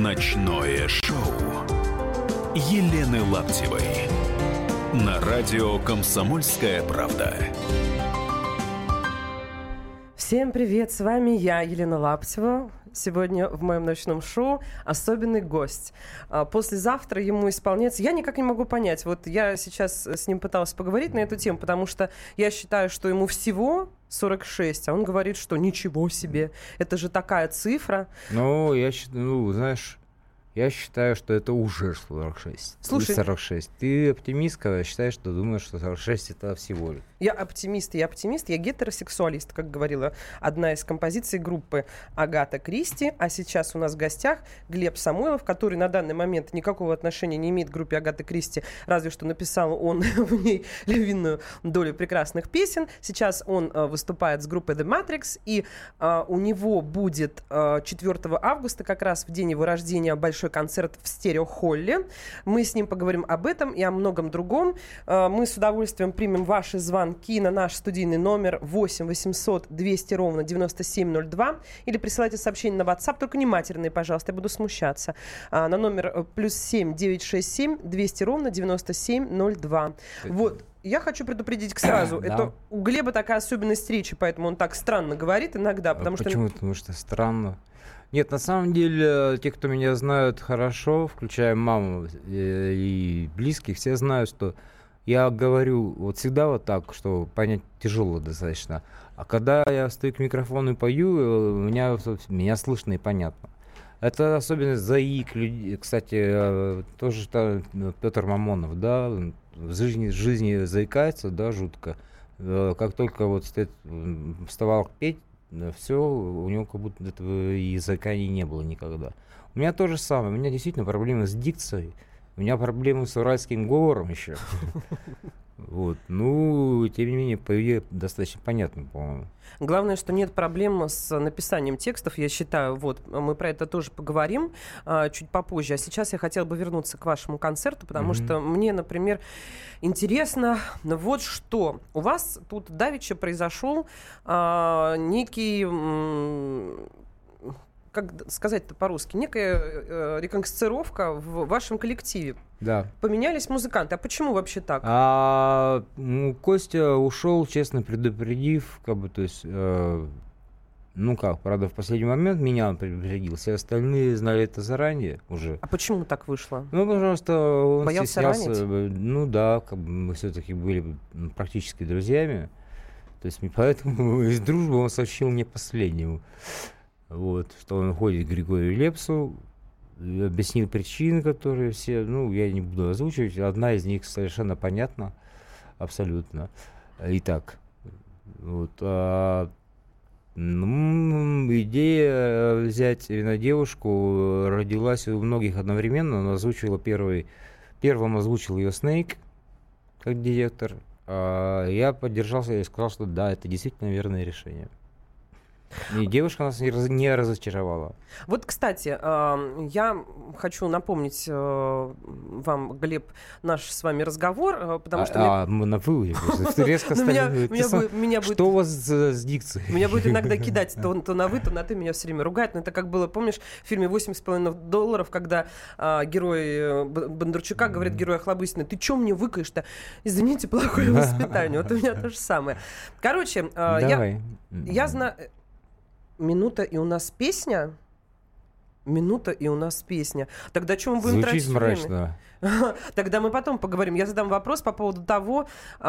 Ночное шоу Елены Лаптевой на радио «Комсомольская правда». Всем привет, с вами я, Елена Лаптева. Сегодня в моем ночном шоу особенный гость. Послезавтра ему исполняется... Я никак не могу понять. Вот я сейчас с ним пыталась поговорить на эту тему, потому что я считаю, что ему всего 46, а он говорит, что ничего себе. Это же такая цифра. Ну, я считаю, что это уже 46. Слушай, 46. Ты оптимистка, считаешь, что думаешь, что 46 это всего лишь. Я оптимист, я гетеросексуалист, как говорила одна из композиций группы Агата Кристи. А сейчас у нас в гостях Глеб Самойлов, который на данный момент никакого отношения не имеет к группе Агаты Кристи, разве что написал он в ней львиную долю прекрасных песен. Сейчас он выступает с группой The Matrix, и у него будет 4 августа, как раз в день его рождения, большой концерт в Стереохолле. Мы с ним поговорим об этом и о многом другом. Мы с удовольствием примем ваши звонки на наш студийный номер 8 800 200 ровно 9702 или присылайте сообщение на WhatsApp, только не матерные, пожалуйста, я буду смущаться. На номер +7 967 200 ровно 9702. Вот. Я хочу предупредить сразу. Да. Это у Глеба такая особенность речи, поэтому он так странно говорит иногда. Потому Почему? Потому что странно. Нет, на самом деле, те, кто меня знают хорошо, включая маму и близких, все знают, что я говорю вот всегда вот так, что понять тяжело достаточно. А когда я стою к микрофону и пою, меня слышно и понятно. Это особенность заик людей. Кстати, тоже Петр Мамонов, да, в жизни заикается, да, жутко. Как только вот вставал петь, все, у него как будто этого языка не было никогда. У меня то же самое. У меня действительно проблемы с дикцией. У меня проблемы с уральским говором еще. Вот. Ну, тем не менее, по достаточно понятно, по-моему. Главное, что нет проблем с написанием текстов, я считаю. Вот, мы про это тоже поговорим чуть попозже. А сейчас я хотела бы вернуться к вашему концерту, потому что мне, например, интересно вот что. У вас тут давеча произошел некий... как сказать-то по-русски, некая реконсцировка в вашем коллективе. Да. Поменялись музыканты. А почему вообще так? Костя ушел, честно предупредив, правда, в последний момент меня он предупредил, все остальные знали это заранее уже. А почему так вышло? Ну, потому что он боялся стеснялся. ранить? Ну да, мы все-таки были практически друзьями. То есть поэтому из дружбы он сообщил мне последнему. Вот, что он ходит к Григорию Лепсу, объяснил причины, которые все, я не буду озвучивать, одна из них совершенно понятна, абсолютно. Итак, вот, идея взять девушку родилась у многих одновременно, он озвучила первым озвучил ее Снейк, как директор, я поддержался и сказал, что да, это действительно верное решение. И девушка нас не разочаровала. Вот, кстати, я хочу напомнить вам, Глеб, наш с вами разговор, потому что... мы на «вы» резко стали... Что у вас с дикцией? Меня будет иногда кидать то на «вы», то на «ты», меня все время ругать. Но это как было, помнишь, в фильме $8,5, когда герой Бондарчука говорит герою Охлобыстина: ты чё мне выкаешь-то? Извините, плохое воспитание. Вот у меня то же самое. Короче, я знаю... Минута, и у нас песня. Тогда чем мы будем тратить время? Звучит мрачно. Тогда мы потом поговорим. Я задам вопрос по поводу того...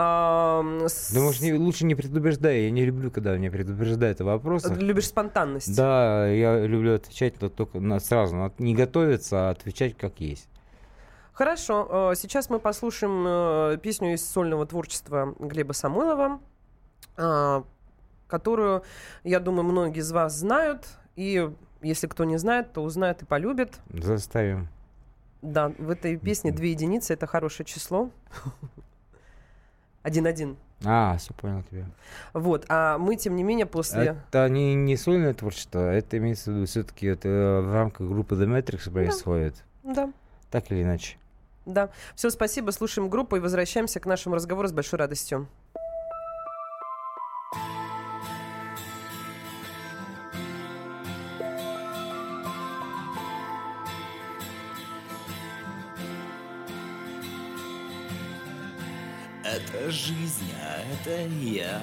лучше не предупреждай. Я не люблю, когда меня предупреждают о вопросах. Любишь спонтанность? Да, я люблю отвечать только сразу. Не готовиться, а отвечать как есть. Хорошо. Сейчас мы послушаем песню из сольного творчества Глеба Самойлова, которую, я думаю, многие из вас знают. И если кто не знает, то узнает и полюбит. Заставим. Да, в этой песне 2 единицы — это хорошее число. 1-1. Все понял тебя. Вот, а мы, тем не менее, после... Это не сольное творчество, это имеется в виду все-таки это в рамках группы The Matrix происходит. Да. Так или иначе. Да. Все, спасибо, слушаем группу и возвращаемся к нашему разговору с большой радостью. Это жизнь, а это я.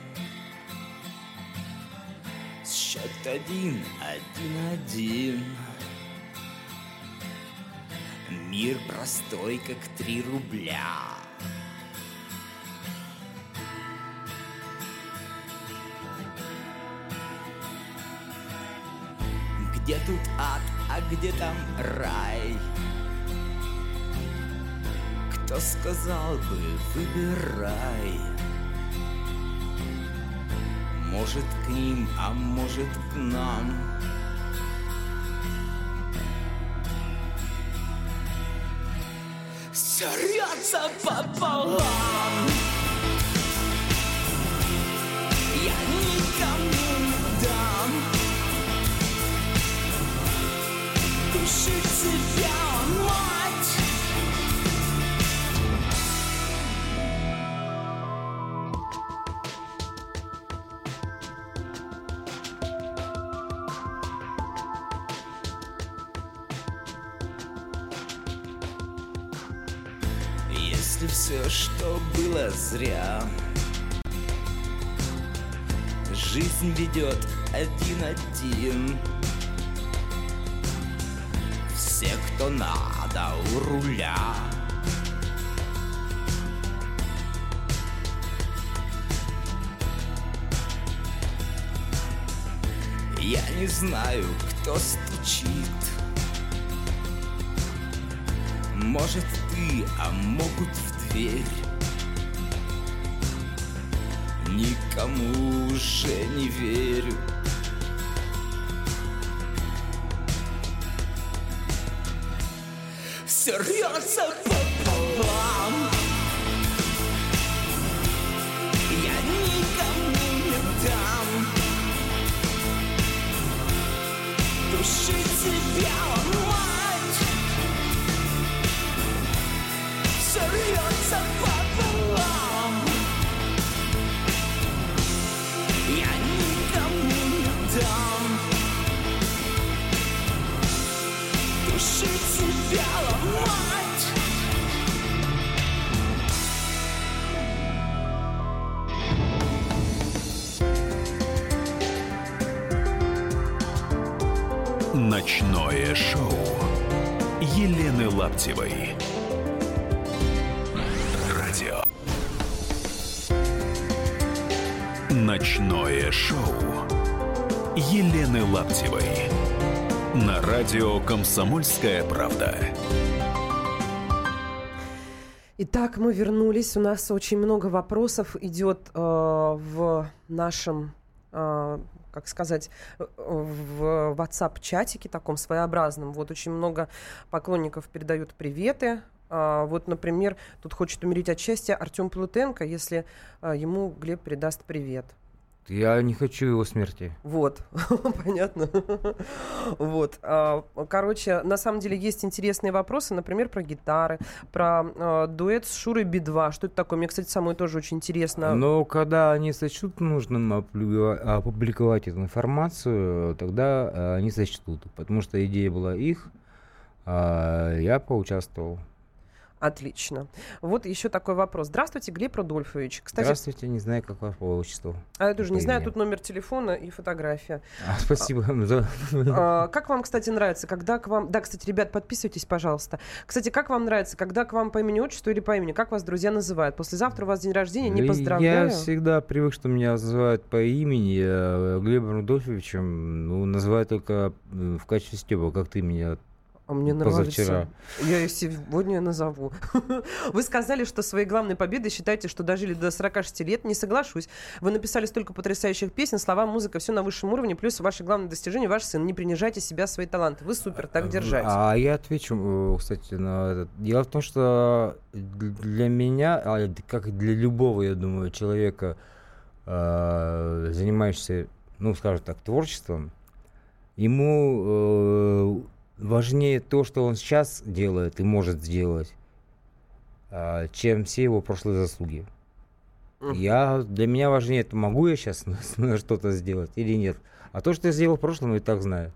Счет 1, 1-1. Мир простой, как 3 рубля. Где тут ад, а где там рай? Кто сказал бы, выбирай? Может к ним, а может к нам. Все рвется пополам. Я никому не дам душить себя, мать. Если все, что было зря, жизнь ведет 1-1. Все, кто надо, у руля. Я не знаю, кто стучит. Может ты, а могут в дверь. Никому уже не верю. Все рвется пополам. Я никому не дам душить себя, мать. Все рвется пополам. Я никому не дам душить себя, ломать. Ночное шоу Елены Лаптевой. Радио. Ночное шоу Елены Лаптевой. На радио «Комсомольская правда». Итак, мы вернулись. У нас очень много вопросов идет в нашем, как сказать, в WhatsApp-чатике таком своеобразном. Вот очень много поклонников передают приветы. Вот, например, тут хочет умереть от счастья Артем Плутенко, если ему Глеб передаст привет. Я не хочу его смерти. Вот, понятно. Вот. Короче, на самом деле есть интересные вопросы, например, про гитары, про дуэт с Шурой Би-2. Что это такое? Мне, кстати, самой тоже очень интересно. Но когда они сочтут нужным опубликовать эту информацию, тогда они сочтут. Потому что идея была их, я поучаствовал. Отлично. Вот еще такой вопрос. Здравствуйте, Глеб Рудольфович. Кстати, здравствуйте, не знаю, как ваше отчество. Я тоже не знаю, тут номер телефона и фотография. Спасибо. Как вам, кстати, нравится, когда к вам... Да, кстати, ребят, подписывайтесь, пожалуйста. Кстати, как вам нравится, когда к вам по имени-отчеству или по имени? Как вас друзья называют? Послезавтра у вас день рождения, не поздравляю. Я всегда привык, что меня называют по имени. Глебом Рудольфовичем называют только в качестве Стёба, как ты меня мне позавчера. Нравится. Я ее сегодня назову. Вы сказали, что своей главной победой считаете, что дожили до 46 лет. Не соглашусь. Вы написали столько потрясающих песен, слова, музыка, все на высшем уровне. Плюс ваше главное достижение, ваш сын. Не принижайте себя, свои таланты. Вы супер, так держать. А я отвечу, кстати, на это. Дело в том, что для меня, как и для любого, я думаю, человека, занимающегося, скажем так, творчеством, ему... важнее то, что он сейчас делает и может сделать, чем все его прошлые заслуги. Для меня важнее, это могу я сейчас что-то сделать или нет. А то, что я сделал в прошлом, я и так знаю.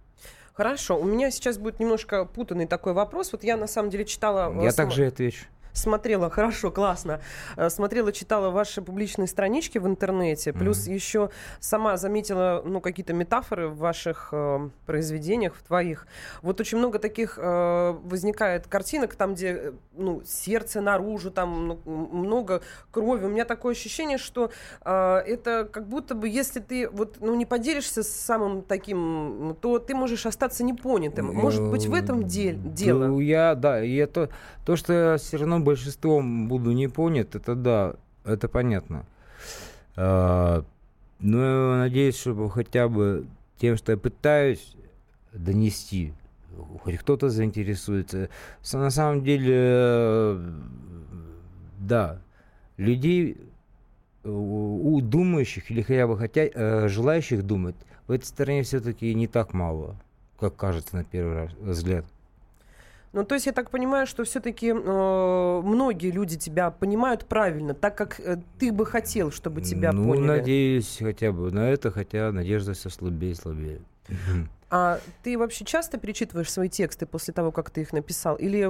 Хорошо. У меня сейчас будет немножко путанный такой вопрос. Вот я на самом деле читала... Я также отвечу. смотрела, хорошо, классно, смотрела, читала ваши публичные странички в интернете, плюс еще сама заметила, ну, какие-то метафоры в ваших произведениях, в твоих. Вот очень много таких возникает картинок, там, где, ну, сердце наружу, там много крови. У меня такое ощущение, что это как будто бы, если ты вот, ну, не поделишься с самым таким, то ты можешь остаться непонятым. Может быть, в этом дело? Да, и это то, что я все равно большинством буду не понят, это да, это понятно. Но я надеюсь, что хотя бы тем, что я пытаюсь донести, хоть кто-то заинтересуется. На самом деле, да, людей, у думающих или хотя бы желающих думать, в этой стране все-таки не так мало, как кажется на первый взгляд. Ну, то есть я так понимаю, что все-таки многие люди тебя понимают правильно, так как ты бы хотел, чтобы тебя поняли. Ну, надеюсь хотя бы на это, хотя надежда все слабее и слабее. А ты вообще часто перечитываешь свои тексты после того, как ты их написал? Или...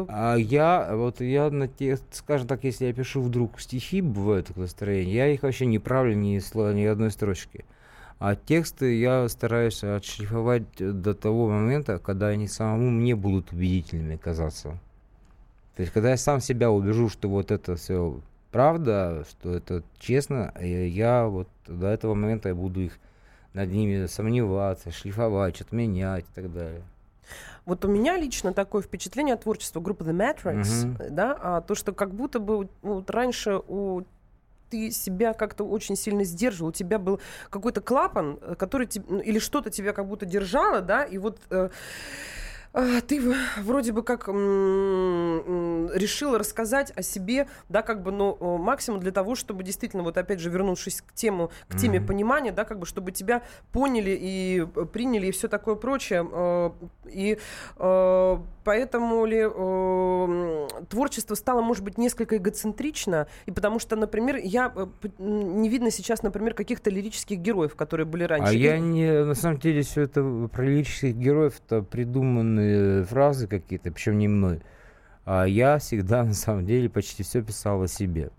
Я на текст, скажем так, если я пишу вдруг стихи, бывает такое настроение, я их вообще не правлю ни одной строчки. А тексты я стараюсь отшлифовать до того момента, когда они самому мне будут убедительными казаться. То есть, когда я сам себя убежу, что вот это все правда, что это честно, я вот до этого момента я буду их над ними сомневаться, шлифовать, что-то менять и так далее. Вот у меня лично такое впечатление от творчества группы The Matrix, да, то, что как будто бы вот раньше ты себя как-то очень сильно сдерживал, у тебя был какой-то клапан, который или что-то тебя как будто держало, да, и вот ты вроде бы как решила рассказать о себе, да, как бы, ну, максимум для того, чтобы действительно, вот опять же, вернувшись к теме понимания, да, как бы, чтобы тебя поняли и приняли и все такое прочее. И поэтому ли творчество стало, может быть, несколько эгоцентрично, и потому что, например, не видно сейчас, например, каких-то лирических героев, которые были раньше. На самом деле, все это про лирических героев-то придуманные фразы какие-то, причем не мной. А я всегда, на самом деле, почти все писал о себе.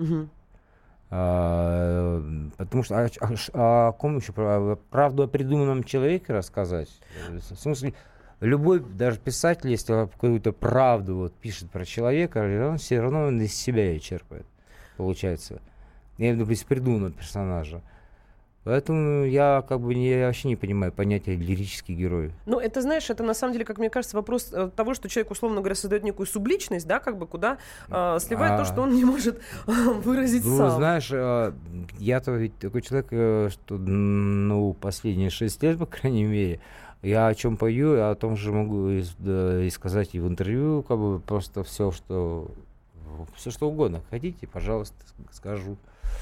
Потому что о ком еще? Правду о придуманном человеке рассказать? В смысле, любой, даже писатель, если какую-то правду вот пишет про человека, он все равно из себя ее черпает, получается. Я имею в виду из придуманного персонажа. Поэтому я как бы вообще не понимаю понятия лирический герой. Ну, это, знаешь, это на самом деле, как мне кажется, вопрос того, что человек, условно говоря, создает некую субличность, да, как бы куда сливает то, что он не может выразить сам. Знаешь, я-то ведь такой человек, что, последние 6 лет, по крайней мере, я о чем пою, я о том же могу и сказать и в интервью, как бы просто все, что угодно. Хотите, пожалуйста, скажу.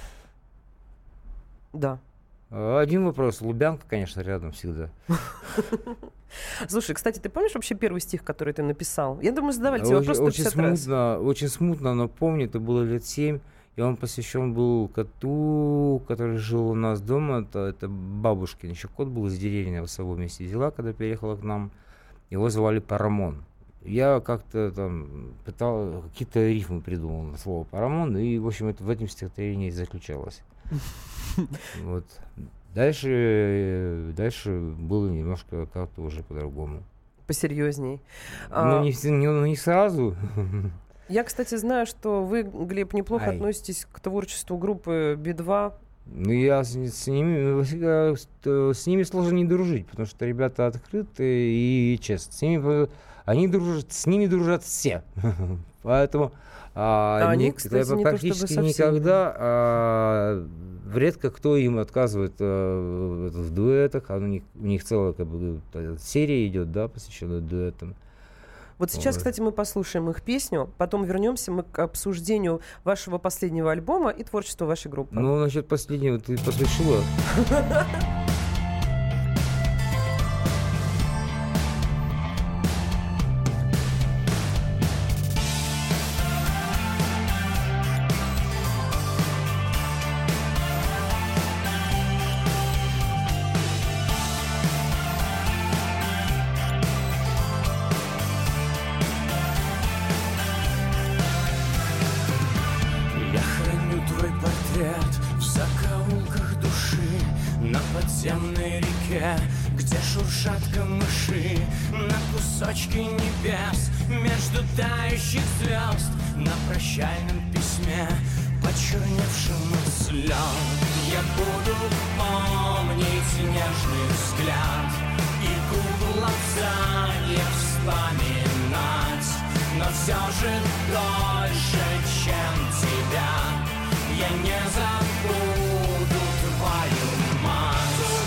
Да. Один вопрос. Лубянка, конечно, рядом всегда. Слушай, кстати, ты помнишь вообще первый стих, который ты написал? Я думаю, задавали тебе вопрос 150 раз. Очень смутно, но помню, это было лет 7, и он посвящен был коту, который жил у нас дома. Это бабушкин. Еще кот был из деревни, в особом месте взяла, когда переехала к нам. Его звали Парамон. Я как-то там пытал, какие-то рифмы придумал на слово Парамон, и, в общем, это в этом стихотворении заключалось. Вот. Дальше было немножко как-то уже по-другому. Посерьезней. Не сразу. Я, кстати, знаю, что вы, Глеб, неплохо относитесь к творчеству группы Би-2. Ну, я с ними сложно не дружить, потому что ребята открытые и честные. С ними дружат все. Поэтому они, кстати, практически никогда редко кто им отказывает в дуэтах. У них целая как бы серия идет, да, посвященная дуэтам. Вот сейчас, кстати, мы послушаем их песню, потом вернемся мы к обсуждению вашего последнего альбома и творчества вашей группы. Ну, насчет последнего ты послушала. подземной реке, где шуршат камыши на кусочки небес, между тающих звезд, на прощальном письме, почерневшим от слез. Я буду помнить нежный взгляд и губы лапзанья вспоминать, но все же дольше, чем тебя, я не забуду твою мать.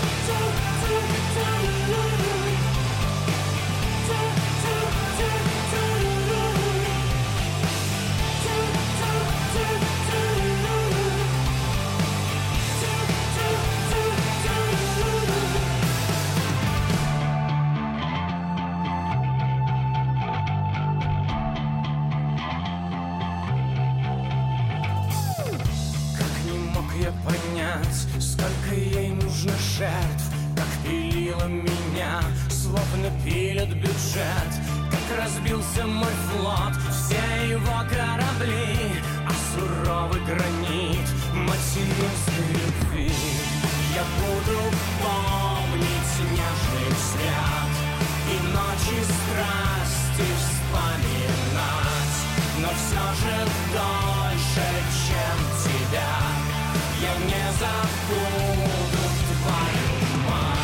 Понять, сколько ей нужно жертв, как пилила меня, словно пилят бюджет, как разбился мой флот, все его корабли, а суровый гранит материнской любви. Я буду помнить нежный взгляд и ночи страсти вспоминать, но все же дольше, чем тебя, я не забуду твою мать.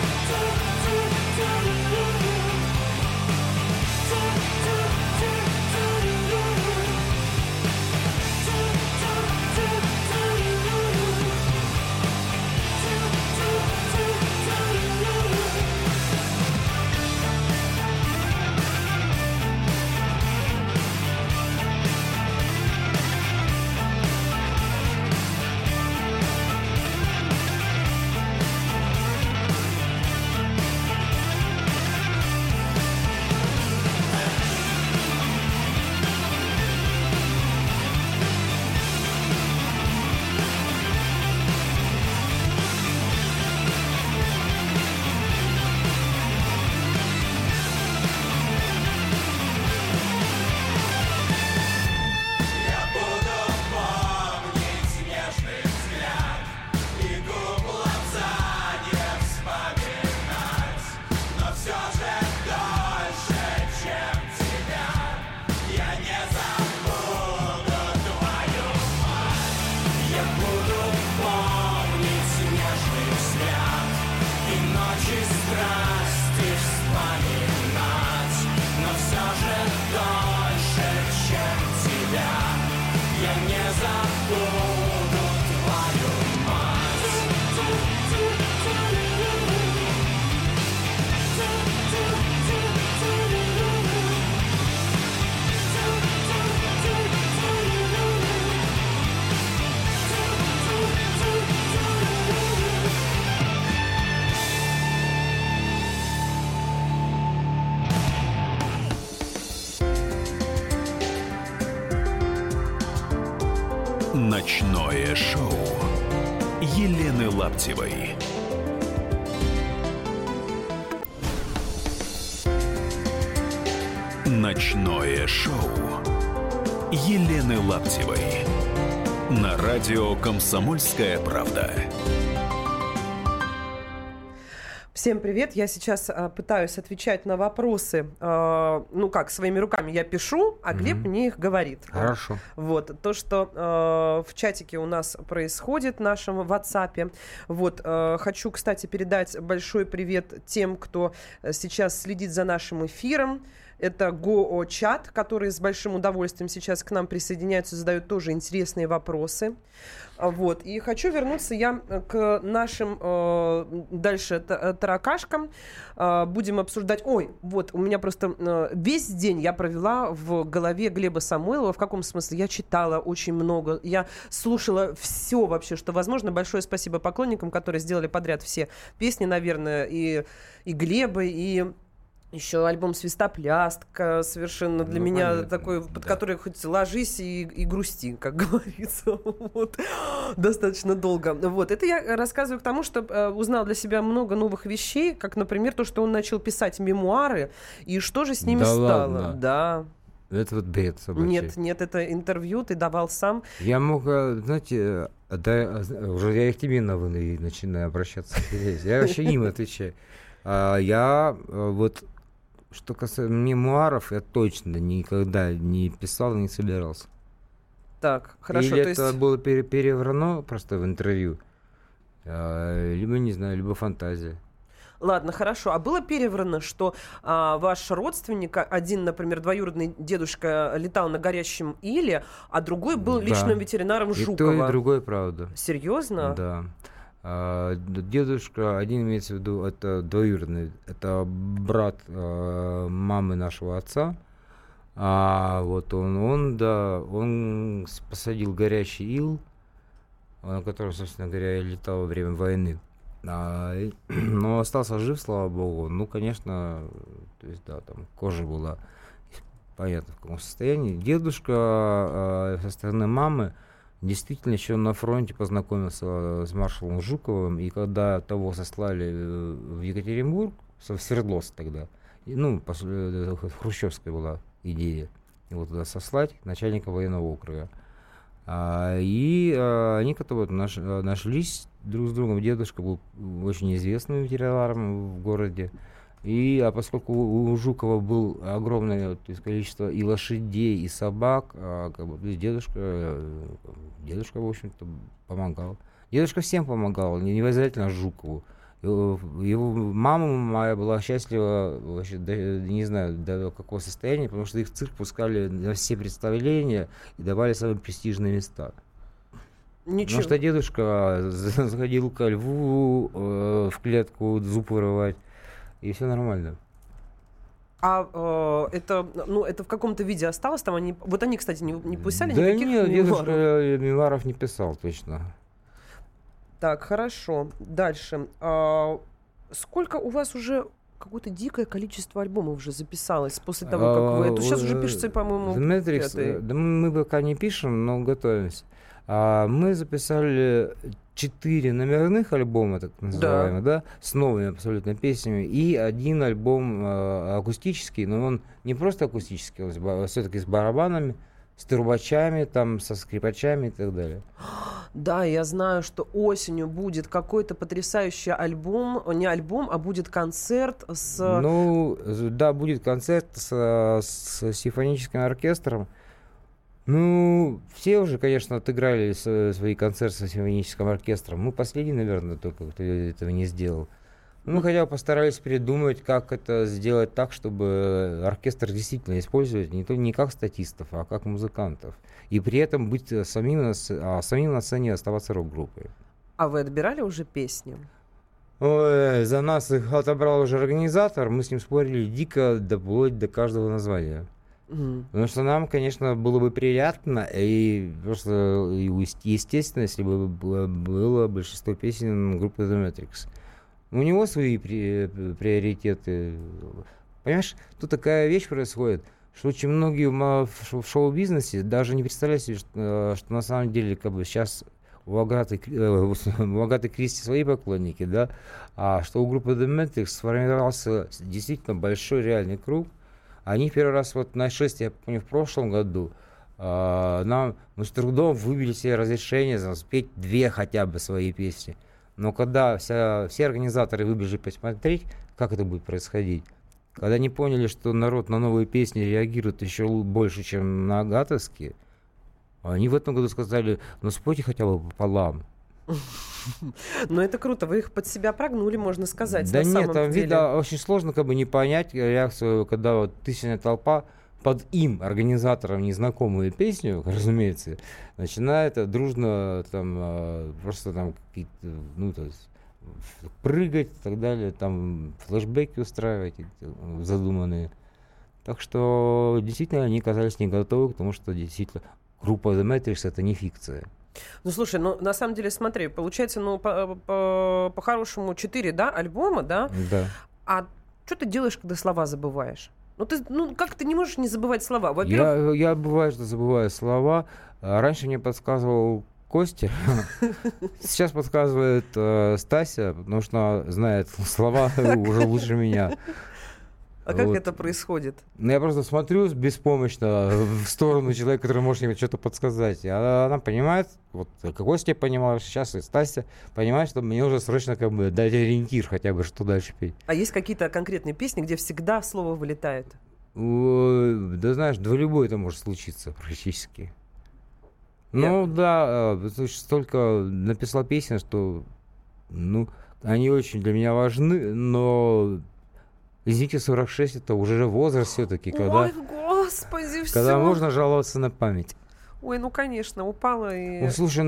Ночное шоу Елены Лаптевой. Ночное шоу Елены Лаптевой. На радио «Комсомольская правда». Всем привет. Я сейчас пытаюсь отвечать на вопросы, своими руками я пишу, а Глеб мне их говорит. Хорошо. Вот, то, что в чатике у нас происходит, в нашем WhatsApp. Вот, хочу, кстати, передать большой привет тем, кто сейчас следит за нашим эфиром. Это Го-чат, который с большим удовольствием сейчас к нам присоединяются, задают тоже интересные вопросы. Вот. И хочу вернуться я к нашим дальше таракашкам. Будем обсуждать... у меня просто весь день я провела в голове Глеба Самойлова. В каком смысле? Я читала очень много. Я слушала все вообще, что возможно. Большое спасибо поклонникам, которые сделали подряд все песни, наверное, и Глеба, и... Еще альбом «Свистоплястка» совершенно для меня понятно, такой, под который хоть ложись и грусти, как говорится. Вот. Достаточно долго. Вот. Это я рассказываю к тому, что узнал для себя много новых вещей, как, например, то, что он начал писать мемуары, и что же с ними стало. Ладно. Да. Это вот бред собачий. Нет, это интервью ты давал сам. Я мог, знаете, Да, уже я и к тебе на «вы» начинаю обращаться. Я вообще им отвечаю. Вот, что касается мемуаров, я точно никогда не писал и не собирался. Так, хорошо. Или это было переврано просто в интервью, либо, не знаю, либо фантазия. Ладно, хорошо. А было переврано, что ваш родственник, один, например, двоюродный дедушка, летал на горящем иле, а другой был личным ветеринаром Жукова? И то, и другое правда. Серьезно? Да. Дедушка, один имеется в виду, это двоюродный, это брат мамы нашего отца. Вот он посадил горящий ил, на котором, собственно говоря, я летал во время войны. Но остался жив, слава богу. Ну, конечно, то есть, да, там кожа была понятно в каком состоянии. Дедушка со стороны мамы действительно еще на фронте познакомился с маршалом Жуковым, и когда того сослали в Екатеринбург, в Свердловск тогда, хрущевская была идея его туда сослать, начальника военного округа. Они как-то нашлись друг с другом. Дедушка был очень известным ветеринаром в городе. Поскольку у Жукова было огромное количество и лошадей, и собак, дедушка, в общем-то, помогал. Дедушка всем помогал, не обязательно Жукову. Его мама моя была счастлива, вообще, не знаю, до какого состояния, потому что их в цирк пускали на все представления и давали самые престижные места. Ничего. Потому что дедушка заходил ко льву в клетку зуб вырывать, и все нормально. Это в каком-то виде осталось там? Они, кстати, не писали да никаких нет, мемуаров? дедушка мемуаров не писал, точно. Так, хорошо. Дальше. Сколько у вас уже какое-то дикое количество альбомов уже записалось после того, как вы... Сейчас уже пишется, по-моему, Matrix, да, мы пока не пишем, но готовимся. Мы записали 4 номерных альбома, так называемых, да, с новыми абсолютно песнями, и 1 альбом акустический, но он не просто акустический, он все-таки с барабанами, с трубачами, там, со скрипачами и так далее. Да, я знаю, что осенью будет какой-то потрясающий альбом, не альбом, а будет концерт с... Да, будет концерт с симфоническим оркестром. Все уже, конечно, отыграли свои концерты с симфоническим оркестром. Мы последний, наверное, только кто этого не сделал. Мы хотя бы постарались придумать, как это сделать так, чтобы оркестр действительно использовать не как статистов, а как музыкантов. И при этом быть самим на сцене оставаться рок-группой. А вы отбирали уже песни? Ой, за нас их отобрал уже организатор. Мы с ним спорили дико, вплоть до каждого названия. Потому что нам, конечно, было бы приятно и просто естественно, если бы было большинство песен группы The Matrix. У него свои приоритеты. Понимаешь, тут такая вещь происходит, что очень многие в шоу-бизнесе даже не представляют себе, что на самом деле сейчас у Агаты Кристи свои поклонники, да, а что у группы The Matrix сформировался действительно большой реальный круг. Они первый раз на 6, я помню, в прошлом году мы с трудом выбили себе разрешение спеть 2 хотя бы свои песни. Но когда все организаторы выбежали посмотреть, как это будет происходить, когда они поняли, что народ на новые песни реагирует еще больше, чем на агатовские, они в этом году сказали, спойте хотя бы пополам. Но это круто, вы их под себя прогнули, можно сказать. Да нет, там видно, очень сложно не понять реакцию, когда тысячная толпа под им, организатором, незнакомую песню, разумеется, начинает дружно просто какие-то, прыгать и так далее, там флешбеки устраивать задуманные. Так что действительно они оказались не готовы к тому, что действительно группа The Matrix — это не фикция. Слушай, на самом деле, смотри, получается, по-хорошему 4, да, альбома, да? Да. А что ты делаешь, когда слова забываешь? Как ты не можешь не забывать слова? Во-первых... Я бывает, что забываю слова. Раньше мне подсказывал Костя. Сейчас подсказывает Стася, потому что она знает слова уже лучше меня. А как это происходит? Я просто смотрю беспомощно в сторону человека, который может мне что-то подсказать. А она понимает, вот Костя понимал, сейчас и Стася понимает, что мне уже срочно как бы дать ориентир хотя бы, что дальше петь. А есть какие-то конкретные песни, где всегда слово вылетает? Да знаешь, да любое это может случиться практически. Ну да, столько написал песен, что они очень для меня важны, но... Извините, 46 это уже возраст все-таки, когда... Ой, господи, все. Когда можно жаловаться на память. Ой, конечно, упала и... Слушай,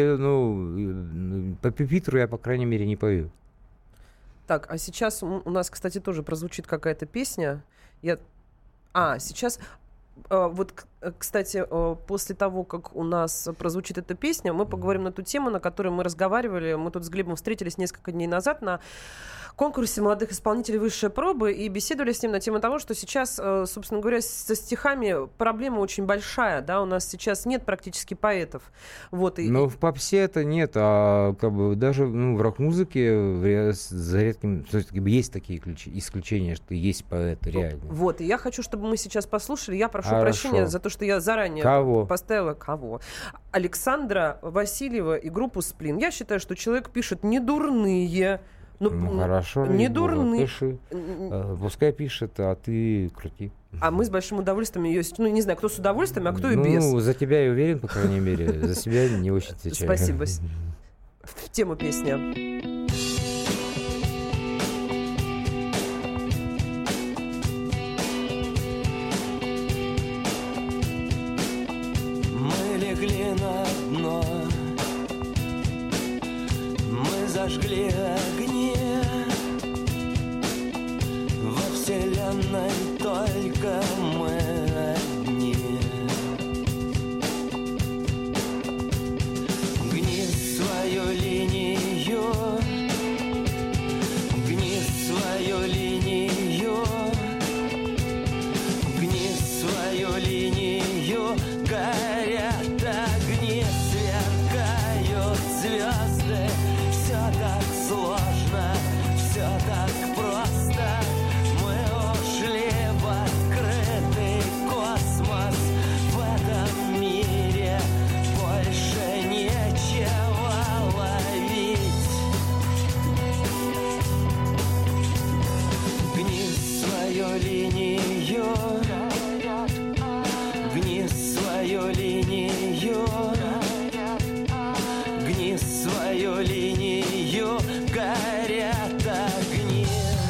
по пюпитру я, по крайней мере, не пою. Так, а сейчас у нас, кстати, тоже прозвучит какая-то песня. Сейчас... Вот, кстати, после того, как у нас прозвучит эта песня, мы поговорим на ту тему, на которой мы разговаривали. Мы тут с Глебом встретились несколько дней назад на конкурсе молодых исполнителей «Высшая проба» и беседовали с ним на тему того, что сейчас, собственно говоря, со стихами проблема очень большая, да, у нас сейчас нет практически поэтов. Вот, Но в попсе это нет, а как бы даже в рок-музыке за редким есть такие исключения, что есть поэты реально. Вот, и я хочу, чтобы мы сейчас послушали, я прошу прощения за то, что я заранее поставила Александра Васильева и группу «Сплин». Я считаю, что человек пишет не дурные. Хорошо, не дурные. Пиши. Пускай пишет, а ты крути. А мы с большим удовольствием ее... не знаю, кто с удовольствием, а кто и без. За тебя я уверен, по крайней мере. За себя не очень отвечаю. Спасибо. В тему песня. Мы легли на дно, мы зажгли огни. Во вселенной только мы одни. Гни свою линию, гни свою линию, гни свою линию. Горят огни, сверкают звезды. Все так сложно, все так просто. Мы ушли в открытый космос. В этом мире больше нечего ловить. Гни свою линию, гни свою линию, гни свою линию. Горят огни.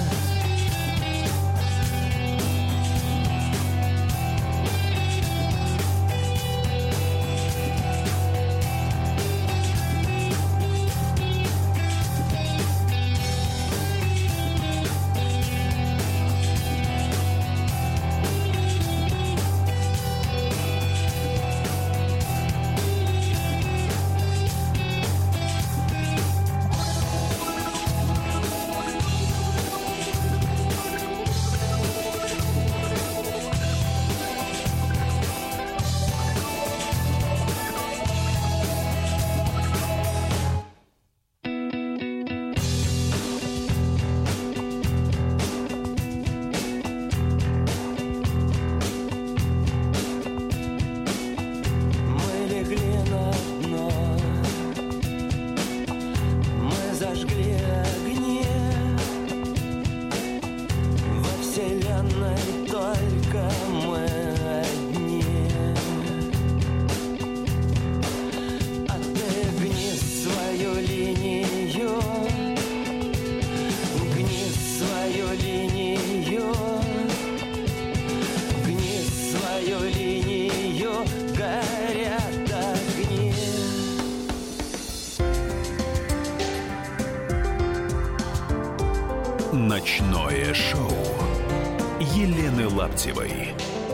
Ночное шоу Елены Лаптевой.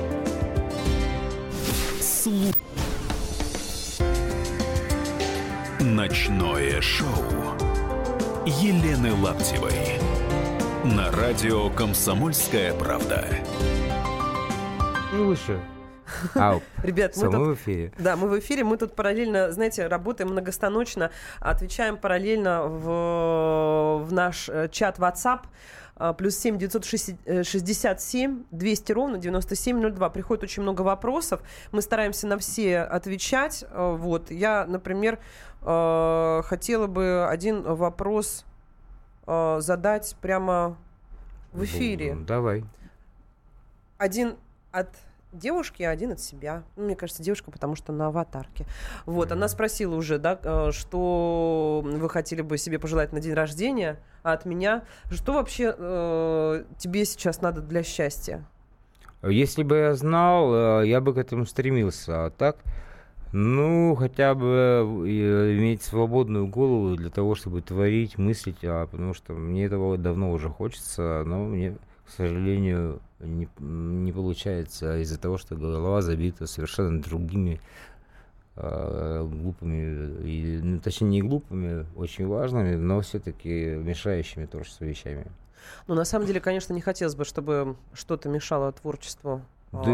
Ночное шоу Елены Лаптевой. На радио «Комсомольская правда». Выше. Ребят, мы в эфире. Да, мы в эфире. Мы тут параллельно, знаете, работаем многостаночно, отвечаем параллельно в наш чат WhatsApp. +7 967 200 ровно 9702. Приходит очень много вопросов. Мы стараемся на все отвечать. Вот. Я, например, хотела бы один вопрос задать прямо в эфире. Давай. Один от девушки, а один от себя. Мне кажется, девушка, потому что на аватарке. Вот, она спросила уже, да, что вы хотели бы себе пожелать на день рождения, а от меня, что вообще тебе сейчас надо для счастья? Если бы я знал, я бы к этому стремился. А так, хотя бы иметь свободную голову для того, чтобы творить, мыслить, потому что мне этого давно уже хочется, но мне, к сожалению, не получается из-за того, что голова забита совершенно другими глупыми, точнее не глупыми, очень важными, но все-таки мешающими творчеству вещами. Ну, на самом деле, конечно, не хотелось бы, чтобы что-то мешало творчеству. Да,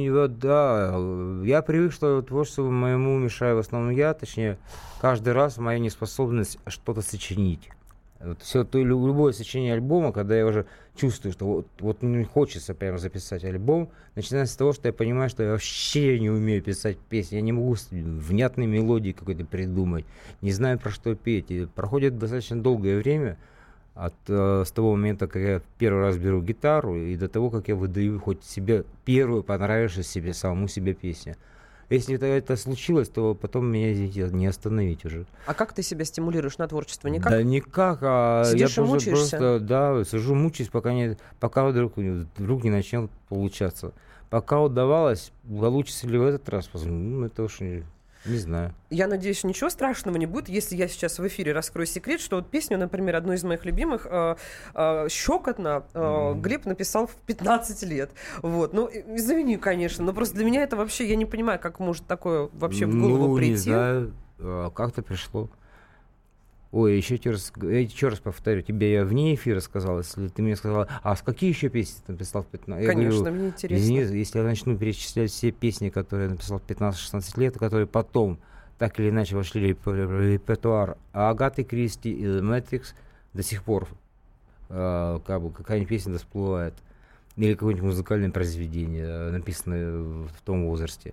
я привык, что творчеству моему мешаю в основном я, точнее, каждый раз моя неспособность что-то сочинить. Любое сочинение альбома, когда я уже чувствую, что вот мне хочется прямо записать альбом, начинается с того, что я понимаю, что я вообще не умею писать песни, я не могу внятной мелодии какой-то придумать, не знаю, про что петь. И проходит достаточно долгое время с того момента, как я первый раз беру гитару, и до того, как я выдаю хоть себе первую понравившуюся самому себе песню. Если это случилось, то потом меня, извините, не остановить уже. А как ты себя стимулируешь на творчество? Никак? Да никак. Сидишь Я и мучаешься? сижу, мучаюсь, пока вдруг не начнет получаться. Пока удавалось, получится ли в этот раз, это уж не знаю. Я надеюсь, ничего страшного не будет, если я сейчас в эфире раскрою секрет, что вот песню, например, одну из моих любимых, «Щекотно», Глеб написал в 15 лет. Вот. Извини, конечно, но просто для меня это вообще, я не понимаю, как может такое вообще в голову прийти. Не знаю, как-то пришло. Ой, еще раз повторю, тебе я вне эфира сказал, если ты мне сказала, а какие еще песни ты написал в 15? Конечно, мне интересно. Извини, если я начну перечислять все песни, которые я написал в 15-16 лет, которые потом так или иначе вошли в репертуар Агаты Кристи и The Matrix, до сих пор какая-нибудь песня всплывает, или какое-нибудь музыкальное произведение, написанное в том возрасте,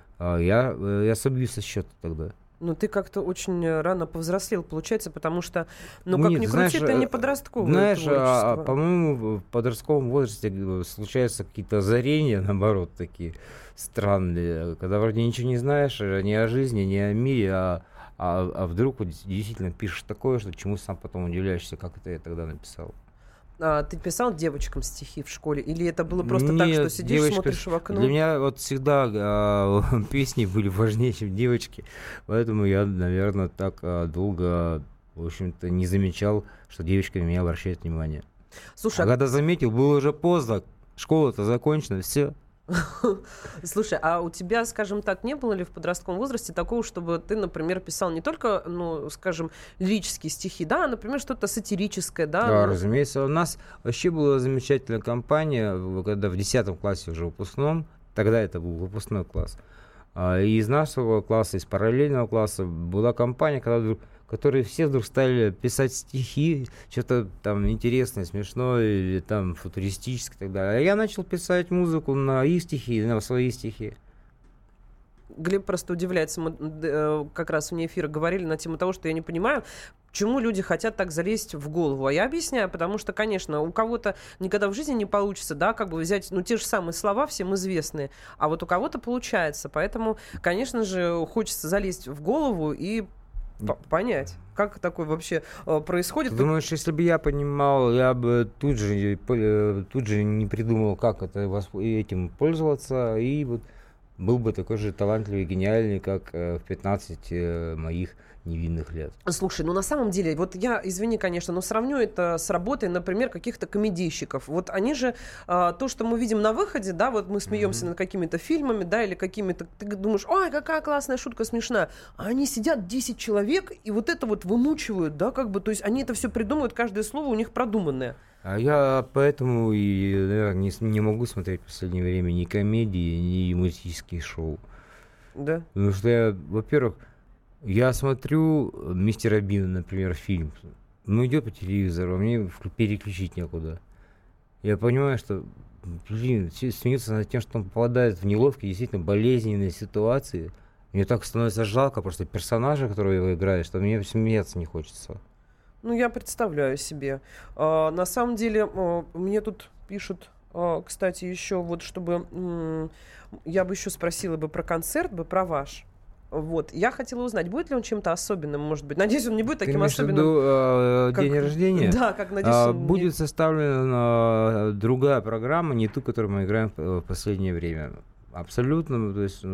я собью со счета тогда. Ты как-то очень рано повзрослел, получается, потому что, как ни крути, это не подростковое творчество. По-моему, в подростковом возрасте случаются какие-то озарения, наоборот, такие странные, когда вроде ничего не знаешь ни о жизни, ни о мире, а вдруг действительно пишешь такое, что чему сам потом удивляешься, как это я тогда написал. Ты писал девочкам стихи в школе? Или это было просто так, что сидишь, смотришь в окно? Для меня всегда песни были важнее, чем девочки. Поэтому я, наверное, так долго, в общем-то, не замечал, что девочка на меня обращает внимание. Слушай, когда заметил, было уже поздно. Школа-то закончена, все. Слушай, а у тебя, скажем так, не было ли в подростковом возрасте такого, чтобы ты, например, писал не только, скажем, лирические стихи, да, а, например, что-то сатирическое, да? Да, разумеется. У нас вообще была замечательная компания, когда в 10 классе уже выпускном, тогда это был выпускной класс, и из нашего класса, из параллельного класса была компания, которые все вдруг стали писать стихи, что-то там интересное, смешное, или там футуристическое и так далее. А я начал писать музыку на их стихи, на свои стихи. Глеб просто удивляется. Мы как раз вне эфира говорили на тему того, что я не понимаю, почему люди хотят так залезть в голову. А я объясняю, потому что, конечно, у кого-то никогда в жизни не получится, да, как бы взять, те же самые слова, всем известные, а вот у кого-то получается. Поэтому, конечно же, хочется залезть в голову и понять, как такое вообще происходит. Ты думаешь, если бы я понимал, я бы тут же не придумал, как этим пользоваться, и вот был бы такой же талантливый, гениальный, как в 15 моих невинных лет. Слушай, на самом деле, вот я, извини, конечно, но сравню это с работой, например, каких-то комедийщиков. Вот они же, то, что мы видим на выходе, да, вот мы смеемся над какими-то фильмами, да, или какими-то, ты думаешь, ой, какая классная шутка, смешная. А они сидят 10 человек и вот это вот вымучивают, да, как бы, то есть они это все придумывают, каждое слово у них продуманное. А я поэтому и, наверное, не могу смотреть в последнее время ни комедии, ни юмористические шоу. Да? Потому что во-первых, я смотрю «Мистера Бина», например, фильм. Идет по телевизору, а мне переключить некуда. Я понимаю, что, блин, все смеются над тем, что он попадает в неловкие, действительно болезненные ситуации. Мне так становится жалко просто персонажа, которого его играет, что мне смеяться не хочется. Ну, я представляю себе. На самом деле, мне тут пишут, кстати, еще вот, чтобы... Я бы еще спросила бы про концерт, про ваш. Вот. Я хотела узнать, будет ли он чем-то особенным, может быть. Надеюсь, он не будет таким особенным. Ты имеешь в виду день рождения? Да, как надеюсь, будет составлена другая программа, не ту, которую мы играем в последнее время. Абсолютно, то есть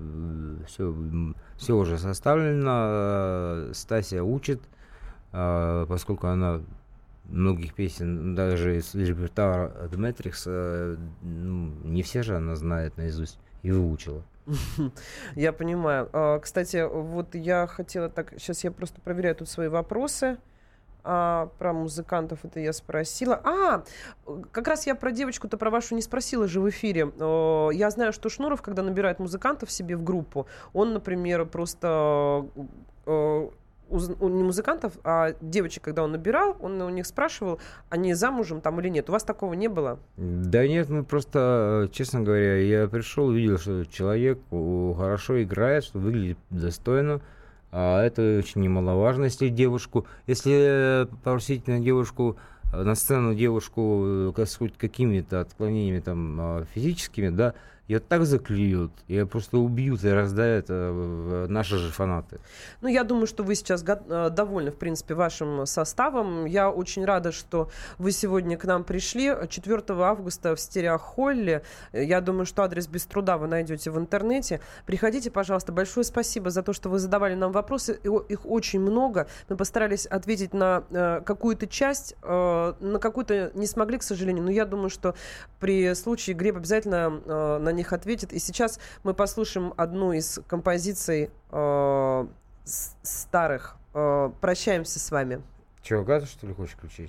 все уже составлено. Стасия учит, поскольку она многих песен, даже из репертуара The Matrix, не все же она знает наизусть и выучила. Я понимаю. Кстати, вот я хотела так... Сейчас я просто проверяю тут свои вопросы. Про музыкантов это я спросила. Как раз я про девочку-то, про вашу не спросила же в эфире. Я знаю, что Шнуров, когда набирает музыкантов себе в группу, он, например, просто... не музыкантов, а девочек, когда он набирал, он у них спрашивал, они замужем там или нет. У вас такого не было? Да нет, просто, честно говоря, я пришел, увидел, что человек хорошо играет, что выглядит достойно. А это очень немаловажно, если попросить на сцену девушку с хоть какими-то отклонениями там, физическими, да, ее так заклюют, ее просто убьют и раздавят наши же фанаты. Ну, я думаю, что вы сейчас довольны, в принципе, вашим составом. Я очень рада, что вы сегодня к нам пришли. 4 августа в Стереохолле. Я думаю, что адрес без труда вы найдете в интернете. Приходите, пожалуйста. Большое спасибо за то, что вы задавали нам вопросы. Их очень много. Мы постарались ответить на какую-то часть, на какую-то не смогли, к сожалению. Но я думаю, что при случае Глеб обязательно на них ответит. И сейчас мы послушаем одну из композиций старых. Прощаемся с вами. Чего, Агату, что ли, хочешь включить?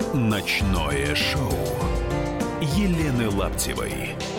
Ночное шоу Елены Лаптевой.